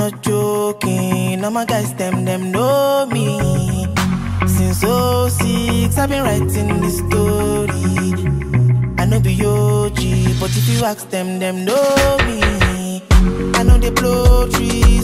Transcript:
not joking. All my guys, them know me. Since '06, I've been writing this story. I know be OG, but if you ask them know me. I know they blow trees